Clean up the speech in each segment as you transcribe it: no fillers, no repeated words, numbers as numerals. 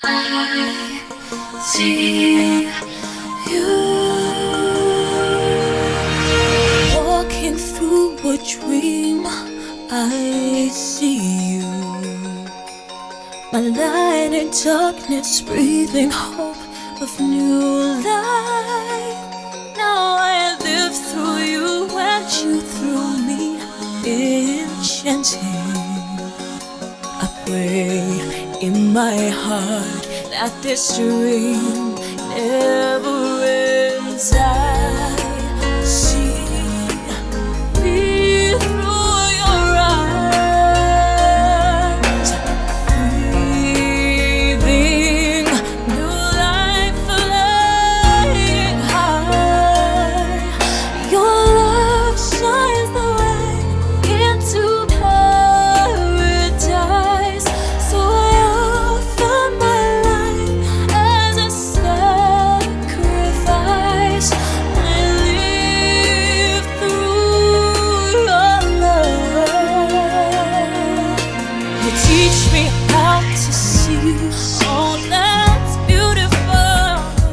I see you walking through a dream. I see you, my light in darkness, breathing hope of new life. Now I live through you and you through me, enchanting. I pray in my heart that this dream never ends. I see me through your eyes, breathing new life, flying high. Your love shines the way into paradise. So I offer my life as a sacrifice. I live through your love. You teach me how to see all that's beautiful.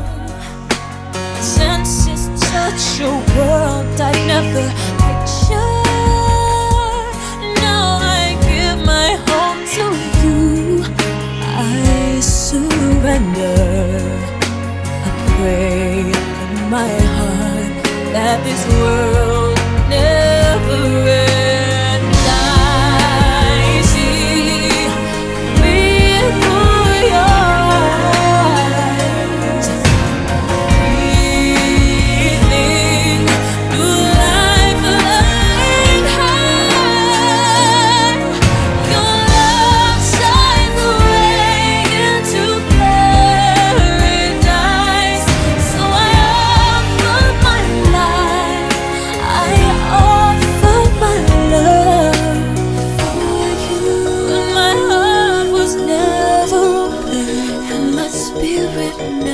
Senses touch a world I never pictured. Now I give my home to you. I surrender. I pray in my heart that this world never ends. I see me through your eyes, breathing new life, flying high. Your love shines the way into paradise. So I offer my life, I offer my love for you. And my heart was never open, and my spirit never